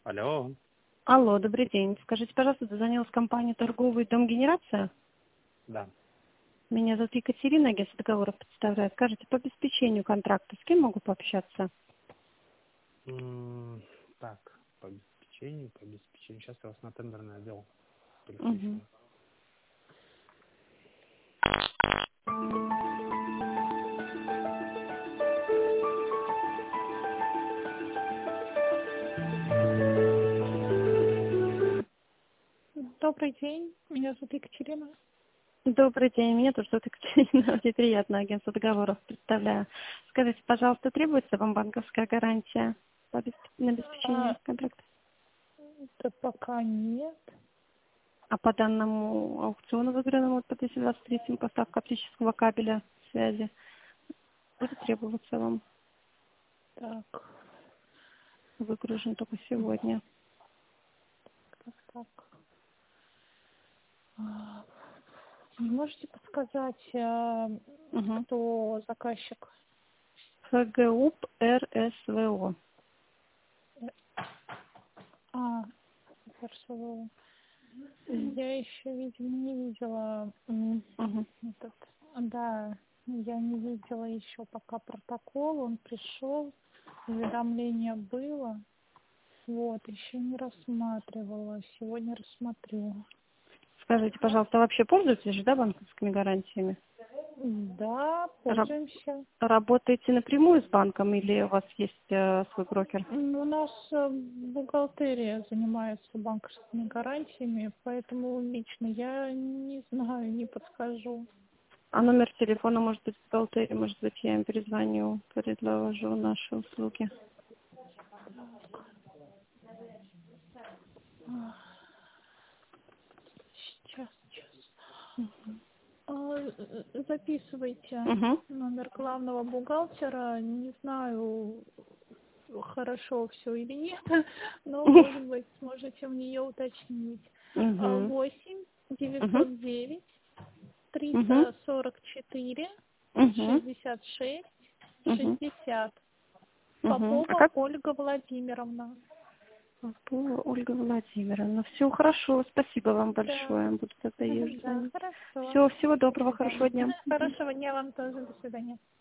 Алло. Алло, добрый день. Скажите, пожалуйста, дозвонилась компания «Торговый дом Генерация». Да. Меня зовут Екатерина, агентство договоров представляет. Скажите, по обеспечению контракта с кем могу пообщаться? Так, по обеспечению. Сейчас я вас на тендерный отдел Угу. переключу. Добрый день, меня зовут Екатерина. Добрый день, меня тоже зовут Екатерина. Очень приятно, агентство договоров представляю. Скажите, пожалуйста, требуется вам банковская гарантия на обеспечение контракта? Да пока нет. А по данному аукциону, выигранному по 223 поставка оптического кабеля связи, будет требоваться вам? Так, Выгружен только сегодня. так. А, Не можете подсказать, Угу. кто заказчик? ФГУП РСВО. А, РСВО. Я еще, видимо, не видела Угу. этот. Да, я не видела еще пока протокол. Он пришел, уведомление было. Вот, еще не рассматривала. Сегодня рассмотрю. Скажите, пожалуйста, вообще пользуетесь же, да, банковскими гарантиями? Да, пользуемся. Работаете напрямую с банком или у вас есть свой брокер? У нас бухгалтерия занимается банковскими гарантиями, поэтому лично я не знаю, не подскажу. А номер телефона, может быть, бухгалтерии, может быть, я им перезвоню, предложу наши услуги. Сейчас. Записывайте Угу. номер главного бухгалтера. Не знаю, хорошо все или нет, но, может быть, сможете мне ее уточнить. Угу. 8-909 Угу. 344 Угу. 66 Угу. 60. Угу. А Попова как? Ольга Владимировна. Ольга Владимировна. Все хорошо, спасибо вам Да, большое. Буду тогда ей да, звонить. хорошо. Все, всего До доброго, хорошего свидания. дня. Хорошего дня вам тоже. До свидания.